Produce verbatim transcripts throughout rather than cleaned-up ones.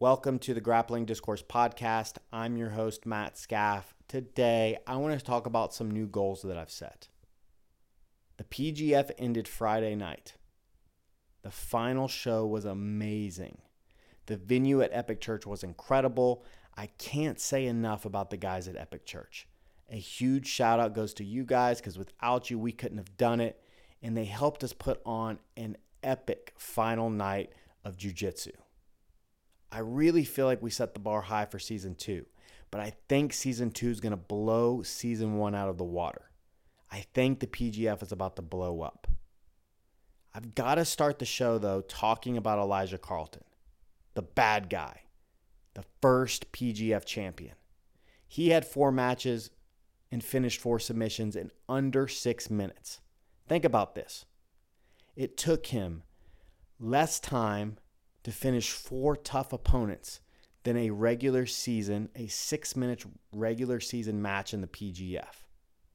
Welcome to the Grappling Discourse Podcast. I'm your host, Matt Scaff. Today, I want to talk about some new goals that I've set. The P G F ended Friday night. The final show was amazing. The venue at Epic Church was incredible. I can't say enough about the guys at Epic Church. A huge shout out goes to you guys because without you, we couldn't have done it. And they helped us put on an epic final night of jiu-jitsu. I really feel like we set the bar high for season two, but I think season two is going to blow season one out of the water. I think the P G F is about to blow up. I've got to start the show, though, talking about Elijah Carlton, the bad guy, the first P G F champion. He had four matches and finished four submissions in under six minutes. Think about this. It took him less time to finish four tough opponents than a regular season, a six-minute regular season match in the P G F.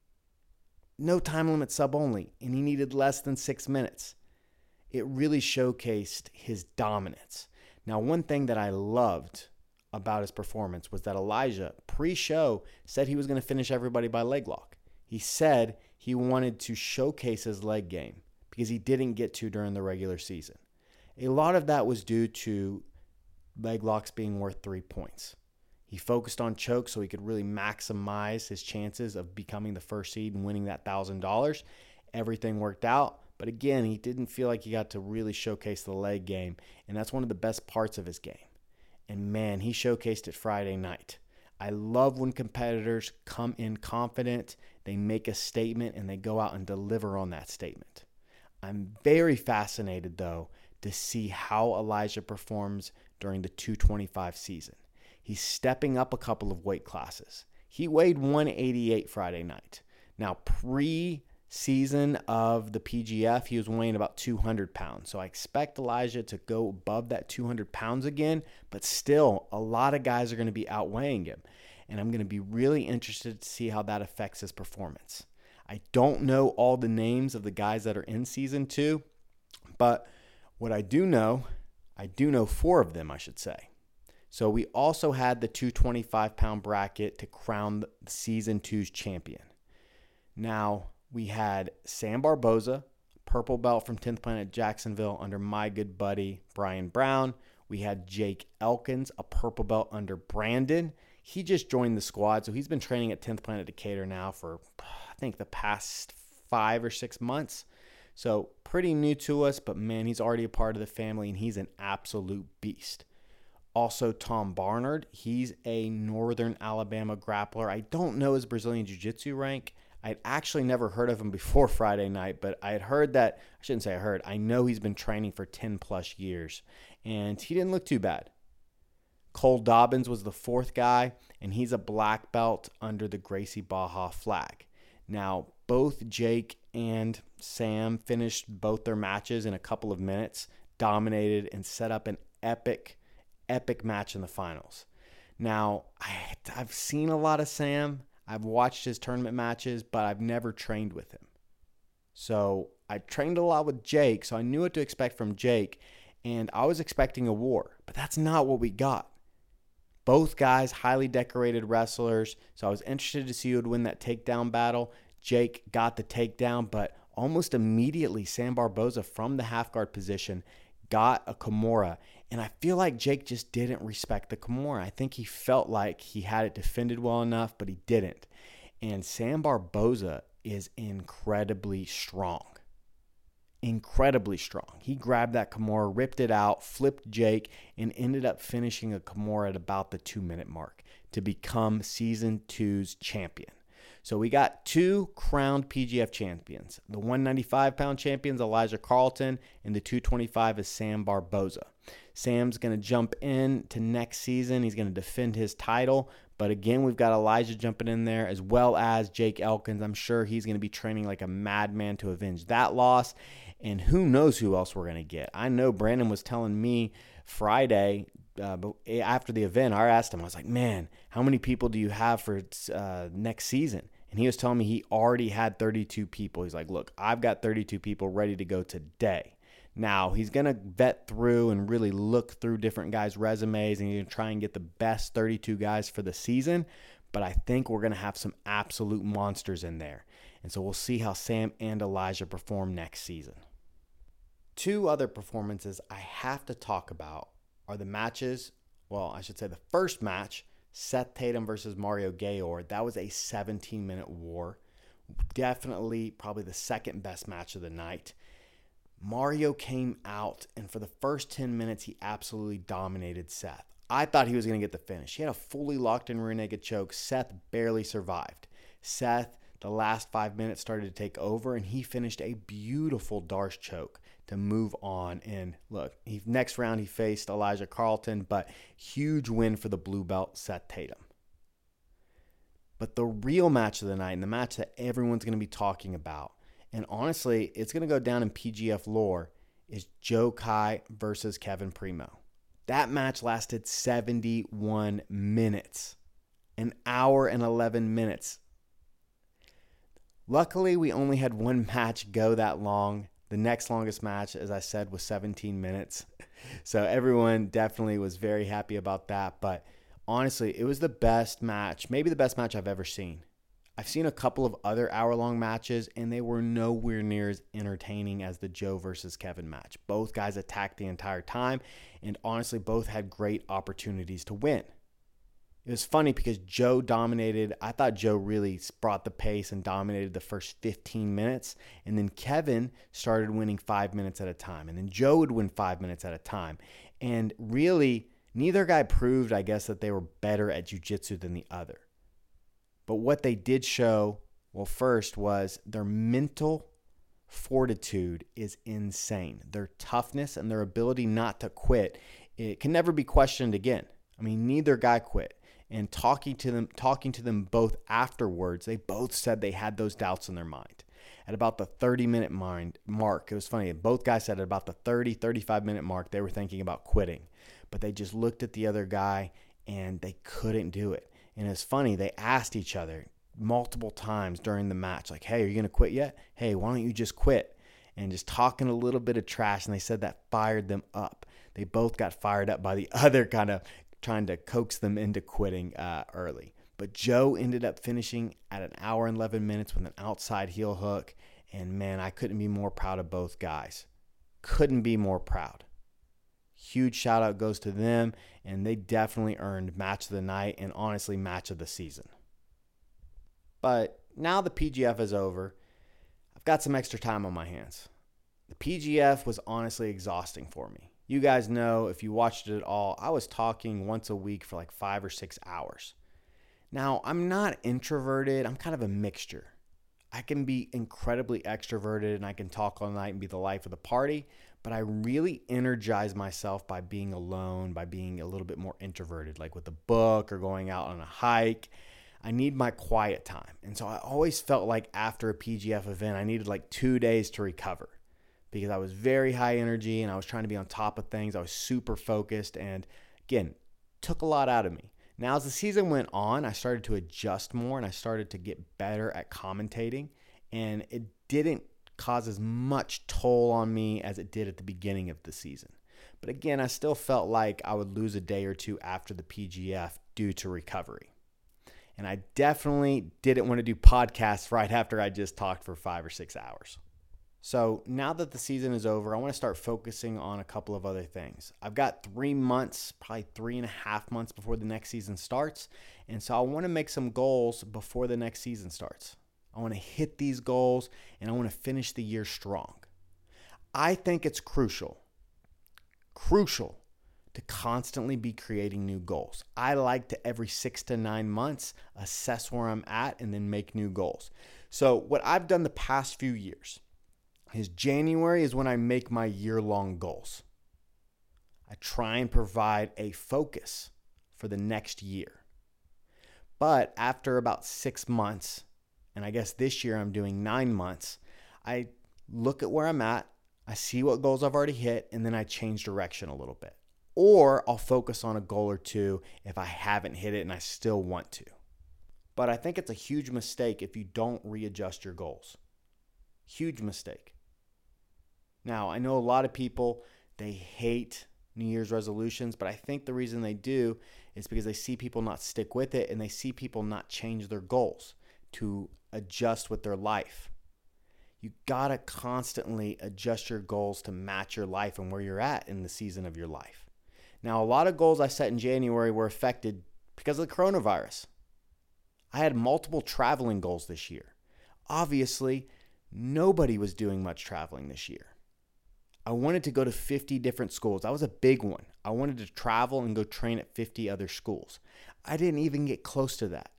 No time limit sub only, and he needed less than six minutes. It really showcased his dominance. Now, one thing that I loved about his performance was that Elijah, pre-show, said he was going to finish everybody by leg lock. He said he wanted to showcase his leg game because he didn't get to during the regular season. A lot of that was due to leg locks being worth three points. He focused on choke so he could really maximize his chances of becoming the first seed and winning that one thousand dollars. Everything worked out, but again, he didn't feel like he got to really showcase the leg game, and that's one of the best parts of his game. And man, he showcased it Friday night. I love when competitors come in confident, they make a statement, and they go out and deliver on that statement. I'm very fascinated, though, to see how Elijah performs during the two twenty-five season. He's stepping up a couple of weight classes. He weighed one eighty-eight Friday night. Now, pre-season of the P G F, he was weighing about two hundred pounds. So I expect Elijah to go above that two hundred pounds again, but still, a lot of guys are going to be outweighing him. And I'm going to be really interested to see how that affects his performance. I don't know all the names of the guys that are in season two, but what I do know, I do know four of them, I should say. So we also had the two twenty-five pound bracket to crown season two's champion. Now, we had Sam Barboza, purple belt from tenth Planet Jacksonville under my good buddy Brian Brown. We had Jake Elkins, a purple belt under Brandon. He just joined the squad, so he's been training at tenth Planet Decatur now for, I think, the past five or six months. So pretty new to us, but man, he's already a part of the family, and he's an absolute beast. Also, Tom Barnard, he's a Northern Alabama grappler. I don't know his Brazilian Jiu-Jitsu rank. I'd actually never heard of him before Friday night, but I had heard that, I shouldn't say I heard, I know he's been training for ten plus years, and he didn't look too bad. Cole Dobbins was the fourth guy, and he's a black belt under the Gracie Baja flag. Now, both Jake and Sam finished both their matches in a couple of minutes, dominated, and set up an epic, epic match in the finals. Now, I, I've seen a lot of Sam. I've watched his tournament matches, but I've never trained with him. So I trained a lot with Jake, so I knew what to expect from Jake, and I was expecting a war, but that's not what we got. Both guys, highly decorated wrestlers, so I was interested to see who would win that takedown battle. Jake got the takedown, but almost immediately, Sam Barboza from the half guard position got a Kimura. And I feel like Jake just didn't respect the Kimura. I think he felt like he had it defended well enough, but he didn't. And Sam Barboza is incredibly strong. Incredibly strong. He grabbed that Kimura, ripped it out, flipped Jake, and ended up finishing a Kimura at about the two-minute mark to become Season two's champion. So we got two crowned P G F champions. The one ninety-five pound champion's Elijah Carlton, and the two twenty-five is Sam Barboza. Sam's going to jump in to next season. He's going to defend his title. But again, we've got Elijah jumping in there, as well as Jake Elkins. I'm sure he's going to be training like a madman to avenge that loss. And who knows who else we're going to get. I know Brandon was telling me Friday uh, after the event, I asked him, I was like, man, how many people do you have for uh, next season? And he was telling me he already had thirty-two people. He's like, look, I've got thirty-two people ready to go today. Now, he's going to vet through and really look through different guys' resumes, and he's going to try and get the best thirty-two guys for the season. But I think we're going to have some absolute monsters in there. And so we'll see how Sam and Elijah perform next season. Two other performances I have to talk about are the matches. Well, I should say the first match, Seth Tatum versus Mario Gayor. That was a seventeen-minute war. Definitely probably the second best match of the night. Mario came out, and for the first ten minutes, he absolutely dominated Seth. I thought he was going to get the finish. He had a fully locked-in rear naked choke. Seth barely survived. Seth, the last five minutes, started to take over, and he finished a beautiful Darce choke to move on. And look, he, next round he faced Elijah Carlton, but huge win for the blue belt, Seth Tatum. But the real match of the night, and the match that everyone's going to be talking about, and honestly, it's going to go down in P G F lore, is Joe Kai versus Kevin Primo. That match lasted seventy-one minutes. An hour and eleven minutes. Luckily, we only had one match go that long. The next longest match, as I said, was seventeen minutes. So everyone definitely was very happy about that. But honestly, it was the best match, maybe the best match I've ever seen. I've seen a couple of other hour-long matches, and they were nowhere near as entertaining as the Joe versus Kevin match. Both guys attacked the entire time, and honestly, both had great opportunities to win. It was funny because Joe dominated. I thought Joe really brought the pace and dominated the first fifteen minutes, and then Kevin started winning five minutes at a time, and then Joe would win five minutes at a time. And really, neither guy proved, I guess, that they were better at jiu-jitsu than the other. But what they did show, well, first was their mental fortitude is insane. Their toughness and their ability not to quit, it can never be questioned again. I mean, neither guy quit. And talking to them, talking to them both afterwards, they both said they had those doubts in their mind. At about the thirty-minute mark, it was funny, both guys said at about the thirty, thirty-five minute mark, they were thinking about quitting. But they just looked at the other guy, and they couldn't do it. And it's funny, they asked each other multiple times during the match, like, hey, are you going to quit yet? Hey, why don't you just quit? And just talking a little bit of trash, and they said that fired them up. They both got fired up by the other kind of trying to coax them into quitting uh, early. But Joe ended up finishing at an hour and eleven minutes with an outside heel hook, and man, I couldn't be more proud of both guys. Couldn't be more proud. Huge shout out goes to them, and they definitely earned match of the night and honestly match of the season. But now the P G F is over. I've got some extra time on my hands. The P G F was honestly exhausting for me. You guys know, if you watched it at all, I was talking once a week for like five or six hours. Now, I'm not introverted. I'm kind of a mixture. I can be incredibly extroverted and I can talk all night and be the life of the party, but I really energize myself by being alone, by being a little bit more introverted, like with a book or going out on a hike. I need my quiet time. And so I always felt like after a P G F event, I needed like two days to recover because I was very high energy and I was trying to be on top of things. I was super focused and, again, took a lot out of me. Now, as the season went on, I started to adjust more and I started to get better at commentating, and it didn't cause as much toll on me as it did at the beginning of the season. But again, I still felt like I would lose a day or two after the P G F due to recovery. And I definitely didn't want to do podcasts right after I just talked for five or six hours. So now that the season is over, I want to start focusing on a couple of other things. I've got three months, probably three and a half months before the next season starts. And so I want to make some goals before the next season starts. I want to hit these goals and I want to finish the year strong. I think it's crucial, crucial to constantly be creating new goals. I like to every six to nine months assess where I'm at and then make new goals. So what I've done the past few years is January is when I make my year-long goals. I try and provide a focus for the next year. But after about six months, and I guess this year I'm doing nine months, I look at where I'm at, I see what goals I've already hit, and then I change direction a little bit. Or I'll focus on a goal or two if I haven't hit it and I still want to. But I think it's a huge mistake if you don't readjust your goals. Huge mistake. Now, I know a lot of people, they hate New Year's resolutions, but I think the reason they do is because they see people not stick with it and they see people not change their goals to adjust with their life. You gotta constantly adjust your goals to match your life and where you're at in the season of your life. Now, a lot of goals I set in January were affected because of the coronavirus. I had multiple traveling goals this year. Obviously, nobody was doing much traveling this year. I wanted to go to fifty different schools. That was a big one. I wanted to travel and go train at fifty other schools. I didn't even get close to that.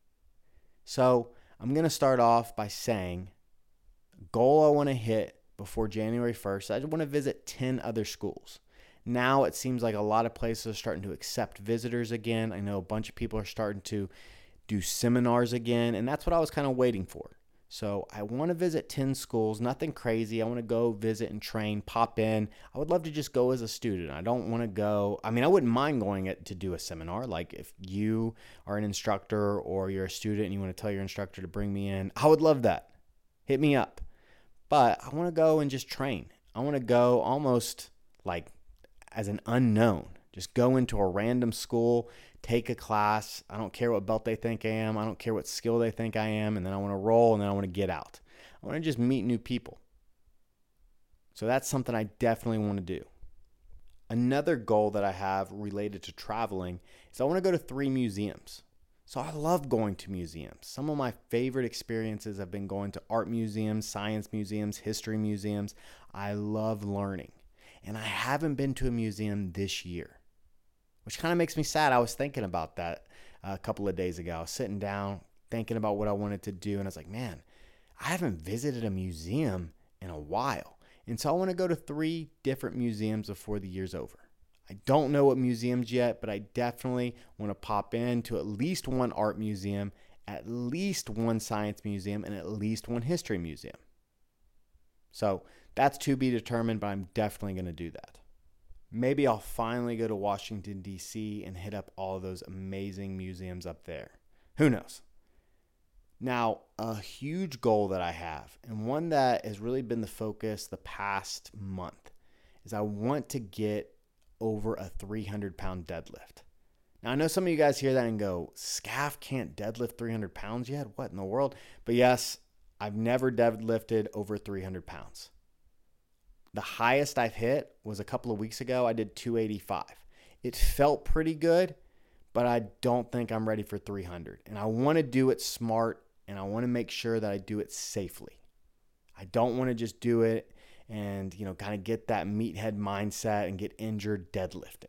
So I'm going to start off by saying a goal I want to hit before January first, I want to visit ten other schools. Now it seems like a lot of places are starting to accept visitors again. I know a bunch of people are starting to do seminars again, and that's what I was kind of waiting for. So I want to visit ten schools, nothing crazy. I want to go visit and train, pop in. I would love to just go as a student. I don't want to go, I mean, I wouldn't mind going to do a seminar. Like if you are an instructor or you're a student and you want to tell your instructor to bring me in, I would love that. Hit me up. But I want to go and just train. I want to go almost like as an unknown. Just go into a random school, take a class. I don't care what belt they think I am. I don't care what skill they think I am. And then I want to roll and then I want to get out. I want to just meet new people. So that's something I definitely want to do. Another goal that I have related to traveling is I want to go to three museums. So I love going to museums. Some of my favorite experiences have been going to art museums, science museums, history museums. I love learning. And I haven't been to a museum this year, which kind of makes me sad. I was thinking about that a couple of days ago. I was sitting down thinking about what I wanted to do. And I was like, man, I haven't visited a museum in a while. And so I want to go to three different museums before the year's over. I don't know what museums yet, but I definitely want to pop into at least one art museum, at least one science museum, and at least one history museum. So that's to be determined, but I'm definitely going to do that. Maybe I'll finally go to Washington, D C and hit up all those amazing museums up there. Who knows? Now, a huge goal that I have, and one that has really been the focus the past month, is I want to get over a three hundred pound deadlift. Now, I know some of you guys hear that and go, Scaff can't deadlift three hundred pounds yet? What in the world? But yes, I've never deadlifted over three hundred pounds. The highest I've hit was a couple of weeks ago. I did two eighty-five. It felt pretty good, but I don't think I'm ready for three hundred. And I want to do it smart, and I want to make sure that I do it safely. I don't want to just do it and, you know, kind of get that meathead mindset and get injured deadlifting.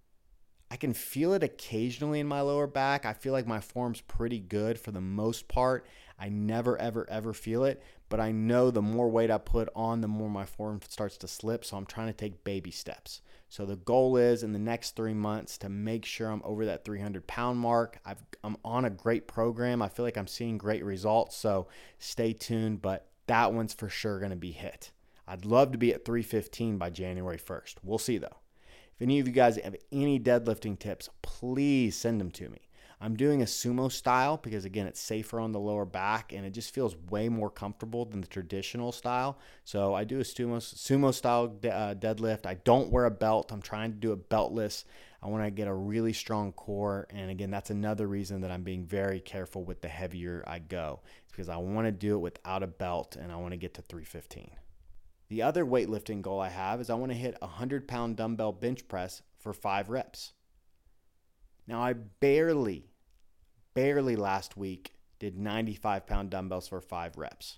I can feel it occasionally in my lower back. I feel like my form's pretty good for the most part. I never, ever, ever feel it, but I know the more weight I put on, the more my form starts to slip, so I'm trying to take baby steps. So the goal is in the next three months to make sure I'm over that three hundred pound mark. I've, I'm on a great program. I feel like I'm seeing great results, so stay tuned, but that one's for sure going to be hit. I'd love to be at three fifteen by January first. We'll see though. If any of you guys have any deadlifting tips, please send them to me. I'm doing a sumo style because, again, it's safer on the lower back and it just feels way more comfortable than the traditional style. So I do a sumo, sumo style de- uh, deadlift. I don't wear a belt. I'm trying to do it beltless. I want to get a really strong core. And again, that's another reason that I'm being very careful with the heavier I go. It's because I want to do it without a belt and I want to get to three fifteen. The other weightlifting goal I have is I want to hit a one hundred pound dumbbell bench press for five reps. Now, I barely, barely last week did ninety-five pound dumbbells for five reps.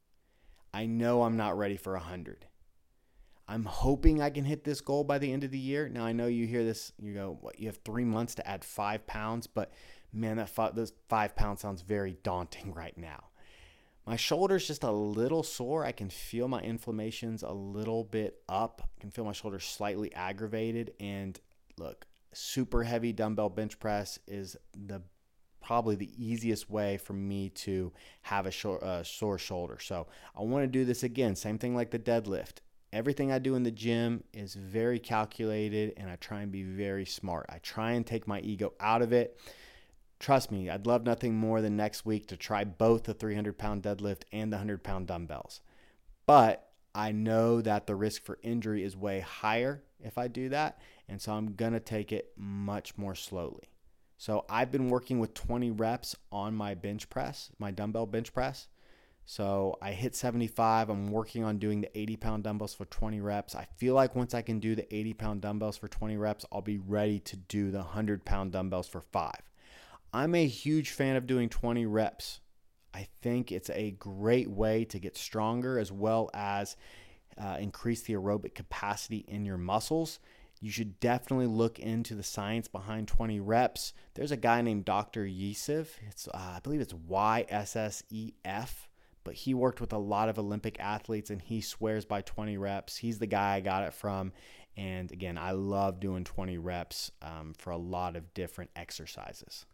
I know I'm not ready for one hundred. I'm hoping I can hit this goal by the end of the year. Now, I know you hear this, you go, what, you have three months to add five pounds, but man, that five, those five pounds sounds very daunting right now. My shoulder's just a little sore. I can feel my inflammation's a little bit up. I can feel my shoulder slightly aggravated. And look, super heavy dumbbell bench press is the probably the easiest way for me to have a short, uh, sore shoulder. So I want to do this again. Same thing like the deadlift. Everything I do in the gym is very calculated, and I try and be very smart. I try and take my ego out of it. Trust me, I'd love nothing more than next week to try both the three hundred pound deadlift and the one hundred pound dumbbells. But I know that the risk for injury is way higher if I do that, and so I'm going to take it much more slowly. So I've been working with twenty reps on my bench press, my dumbbell bench press. So I hit seventy-five. I'm working on doing the eighty pound dumbbells for twenty reps. I feel like once I can do the eighty pound dumbbells for twenty reps, I'll be ready to do the one hundred pound dumbbells for five. I'm a huge fan of doing twenty reps. I think it's a great way to get stronger as well as uh, increase the aerobic capacity in your muscles. You should definitely look into the science behind twenty reps. There's a guy named Doctor Yssef. It's uh, I believe it's Y S S E F, but he worked with a lot of Olympic athletes and he swears by twenty reps. He's the guy I got it from. And again, I love doing twenty reps um, for a lot of different exercises.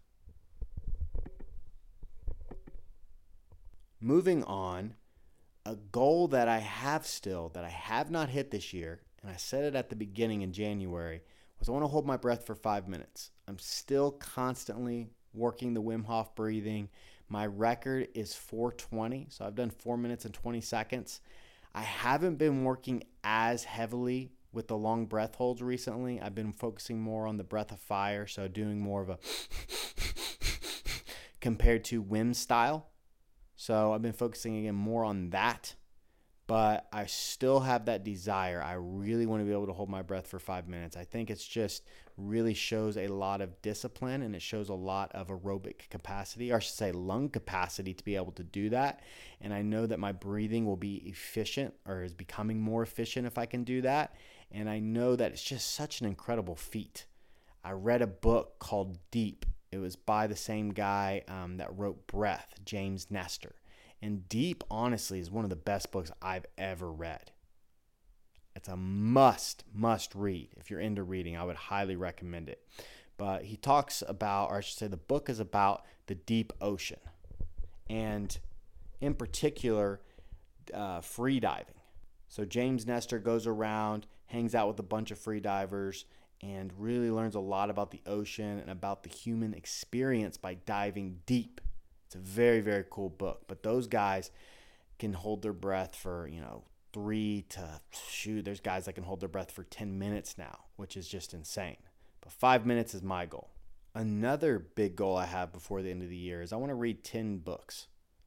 Moving on, a goal that I have still, that I have not hit this year, and I said it at the beginning in January, was I want to hold my breath for five minutes. I'm still constantly working the Wim Hof breathing. My record is four twenty, so I've done four minutes and twenty seconds. I haven't been working as heavily with the long breath holds recently. I've been focusing more on the breath of fire, so doing more of a compared to Wim style. So I've been focusing again more on that, but I still have that desire. I really want to be able to hold my breath for five minutes. I think it's just really shows a lot of discipline and it shows a lot of aerobic capacity, or I should say lung capacity to be able to do that. And I know that my breathing will be efficient or is becoming more efficient if I can do that. And I know that it's just such an incredible feat. I read a book called Deep. It was by the same guy um, that wrote Breath, James Nestor. And Deep, honestly, is one of the best books I've ever read. It's a must, must read. If you're into reading, I would highly recommend it. But he talks about, or I should say the book is about the deep ocean. And in particular, uh, free diving. So James Nestor goes around, hangs out with a bunch of free divers, and really learns a lot about the ocean and about the human experience by diving deep. It's a very, very cool book. But those guys can hold their breath for, you know, three to, shoot, there's guys that can hold their breath for ten minutes now, which is just insane. But five minutes is my goal. Another big goal I have before the end of the year is I want to read ten books.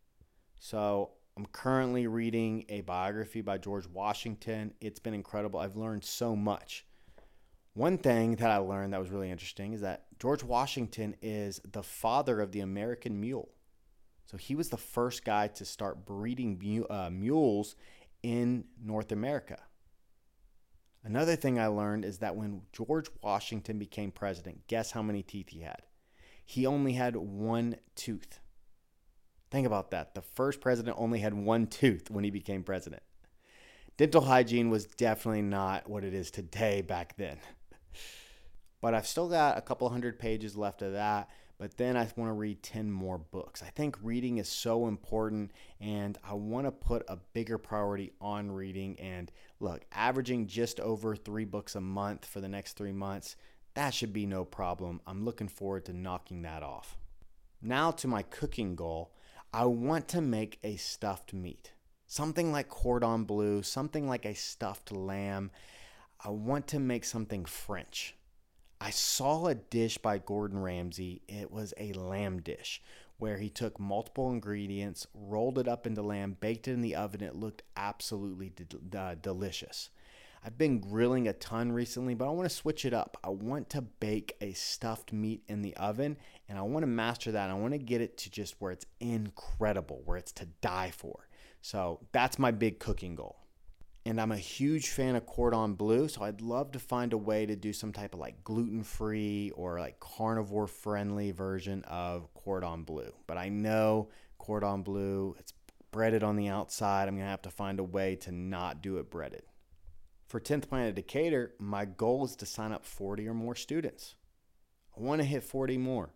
So I'm currently reading a biography by George Washington. It's been incredible. I've learned so much. One thing that I learned that was really interesting is that George Washington is the father of the American mule. So he was the first guy to start breeding mu- uh, mules in North America. Another thing I learned is that when George Washington became president, guess how many teeth he had? He only had one tooth. Think about that. The first president only had one tooth when he became president. Dental hygiene was definitely not what it is today back then. But I've still got a couple hundred pages left of that. But then I want to read ten more books. I think reading is so important, and I want to put a bigger priority on reading. And look, averaging just over three books a month for the next three months, that should be no problem. I'm looking forward to knocking that off. Now to my cooking goal. I want to make a stuffed meat. Something like cordon bleu, something like a stuffed lamb. I want to make something French. I saw a dish by Gordon Ramsay. It was a lamb dish where he took multiple ingredients, rolled it up into lamb, baked it in the oven. It looked absolutely de- uh, delicious. I've been grilling a ton recently, but I want to switch it up. I want to bake a stuffed meat in the oven, and I want to master that. I want to get it to just where it's incredible, where it's to die for. So that's my big cooking goal. And I'm a huge fan of cordon bleu, so I'd love to find a way to do some type of like gluten-free or like carnivore-friendly version of cordon bleu. But I know cordon bleu, it's breaded on the outside. I'm going to have to find a way to not do it breaded. For tenth Planet Decatur, my goal is to sign up forty or more students. I want to hit forty more.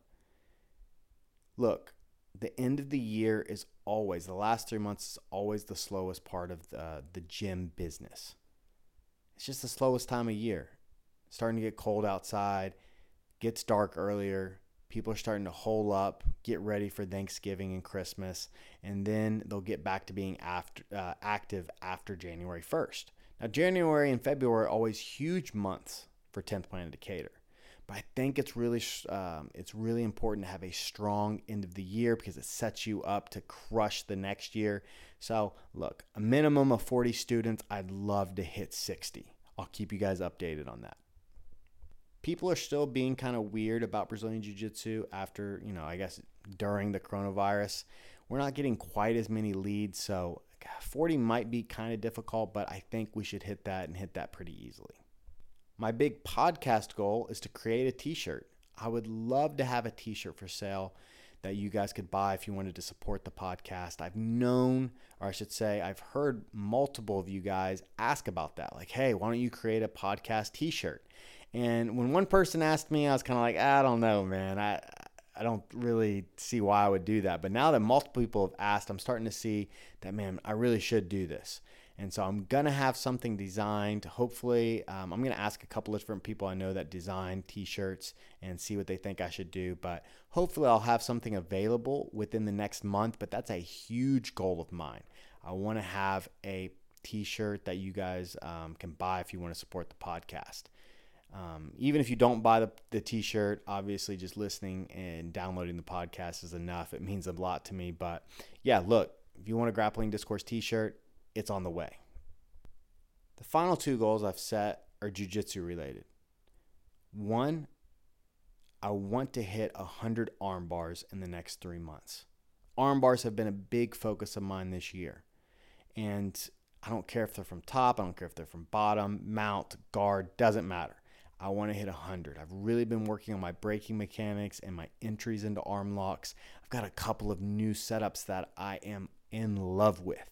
Look, the end of the year is always, the last three months is always the slowest part of the, the gym business. It's just the slowest time of year. It's starting to get cold outside, gets dark earlier. People are starting to hole up, get ready for Thanksgiving and Christmas, and then they'll get back to being after, uh, active after January first. Now, January and February are always huge months for tenth Planet Decatur. But I think it's really um, it's really important to have a strong end of the year because it sets you up to crush the next year. So look, a minimum of forty students. I'd love to hit sixty. I'll keep you guys updated on that. People are still being kind of weird about Brazilian Jiu-Jitsu after, you know, I guess during the coronavirus. We're not getting quite as many leads, so forty might be kind of difficult, but I think we should hit that and hit that pretty easily. My big podcast goal is to create a t-shirt. I would love to have a t-shirt for sale that you guys could buy if you wanted to support the podcast. I've known, or I should say, I've heard multiple of you guys ask about that. Like, hey, why don't you create a podcast t-shirt? And when one person asked me, I was kind of like, I don't know, man. I I don't really see why I would do that. But now that multiple people have asked, I'm starting to see that, man, I really should do this. And so I'm going to have something designed. Hopefully, um, I'm going to ask a couple of different people I know that design t-shirts and see what they think I should do. But hopefully I'll have something available within the next month. But that's a huge goal of mine. I want to have a t-shirt that you guys um, can buy if you want to support the podcast. Um, even if you don't buy the, the t-shirt, obviously just listening and downloading the podcast is enough. It means a lot to me. But yeah, look, if you want a Grappling Discourse t-shirt, it's on the way. The final two goals I've set are jiu-jitsu related. One, I want to hit one hundred arm bars in the next three months. Arm bars have been a big focus of mine this year. And I don't care if they're from top, I don't care if they're from bottom, mount, guard, doesn't matter. I want to hit one hundred. I've really been working on my braking mechanics and my entries into arm locks. I've got a couple of new setups that I am in love with.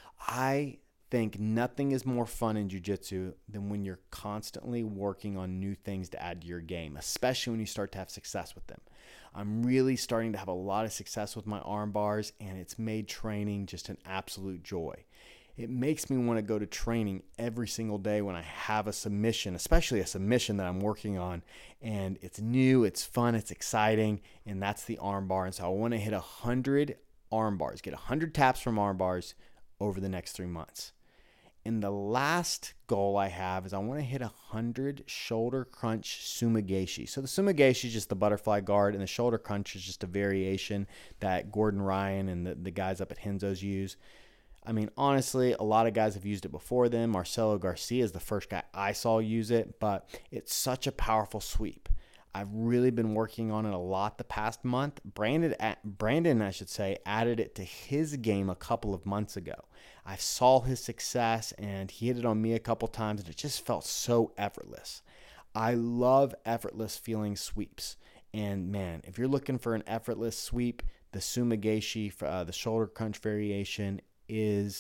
I think nothing is more fun in jiu-jitsu than when you're constantly working on new things to add to your game, especially when you start to have success with them. I'm really starting to have a lot of success with my arm bars, and it's made training just an absolute joy. It makes me want to go to training every single day when I have a submission, especially a submission that I'm working on, and it's new, it's fun, it's exciting, and that's the arm bar. And so I want to hit one hundred arm bars, get one hundred taps from arm bars over the next three months. And the last goal I have is I want to hit one hundred shoulder crunch sumigashi. So the sumigashi is just the butterfly guard, and the shoulder crunch is just a variation that Gordon Ryan and the, the guys up at Henzo's use. I mean, honestly, a lot of guys have used it before them. Marcelo Garcia is the first guy I saw use it, but it's such a powerful sweep. I've really been working on it a lot the past month. Brandon, Brandon, I should say, added it to his game a couple of months ago. I saw his success, and he hit it on me a couple times, and it just felt so effortless. I love effortless feeling sweeps. And man, if you're looking for an effortless sweep, the sumigashi, uh, the shoulder crunch variation, is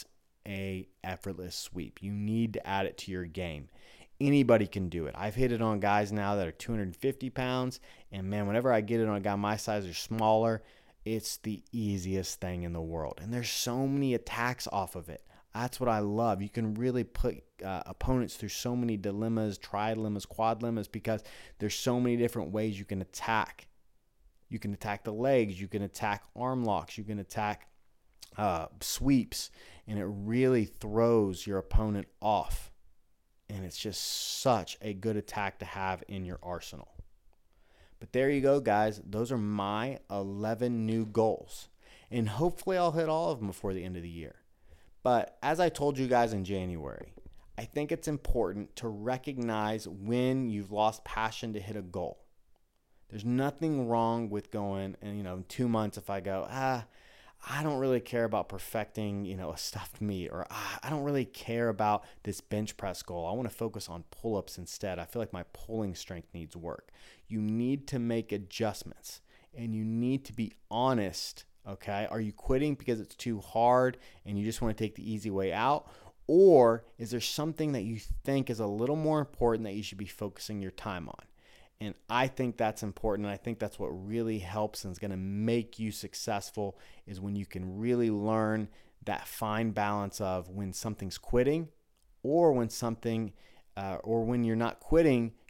a effortless sweep. You need to add it to your game. Anybody can do it. I've hit it on guys now that are two hundred fifty pounds, and man, whenever I get it on a guy my size or smaller, it's the easiest thing in the world. And there's so many attacks off of it. That's what I love. You can really put uh, opponents through so many dilemmas, tri-dilemmas, quad-dilemmas, because there's so many different ways you can attack. You can attack the legs, you can attack arm locks, you can attack uh, sweeps, and it really throws your opponent off. And it's just such a good attack to have in your arsenal. But there you go, guys. Those are my eleven new goals. And hopefully I'll hit all of them before the end of the year. But as I told you guys in January, I think it's important to recognize when you've lost passion to hit a goal. There's nothing wrong with going, and you know, in two months if I go, ah, I don't really care about perfecting, you know, a stuffed meat, or ah, I don't really care about this bench press goal. I want to focus on pull-ups instead. I feel like my pulling strength needs work. You need to make adjustments, and you need to be honest, okay? Are you quitting because it's too hard and you just want to take the easy way out? Or is there something that you think is a little more important that you should be focusing your time on? And I think that's important, and I think that's what really helps and is going to make you successful, is when you can really learn that fine balance of when something's quitting, or when something, uh, or when you're not quitting,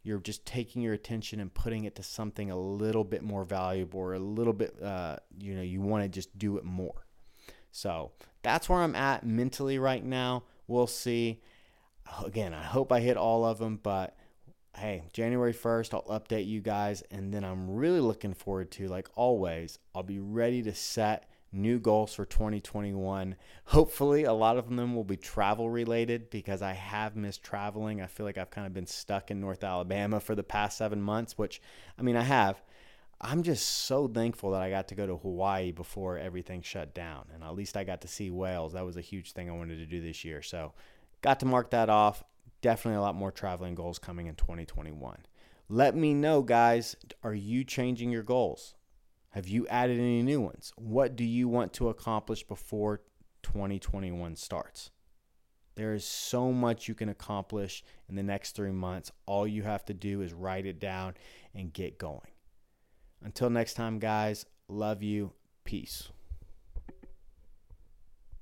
you're just taking your attention and putting it to something a little bit more valuable or a little bit, uh, you know, you want to just do it more. So that's where I'm at mentally right now. We'll see. Again, I hope I hit all of them, but hey, January first, I'll update you guys. And then I'm really looking forward to, like always, I'll be ready to set new goals for twenty twenty-one. Hopefully, a lot of them will be travel related because I have missed traveling. I feel like I've kind of been stuck in North Alabama for the past seven months, which, I mean, I have. I'm just so thankful that I got to go to Hawaii before everything shut down. And at least I got to see whales. That was a huge thing I wanted to do this year. So got to mark that off. Definitely a lot more traveling goals coming in twenty twenty-one. Let me know, guys, are you changing your goals? Have you added any new ones? What do you want to accomplish before twenty twenty-one starts? There is so much you can accomplish in the next three months. All you have to do is write it down and get going. Until next time, guys, love you. Peace.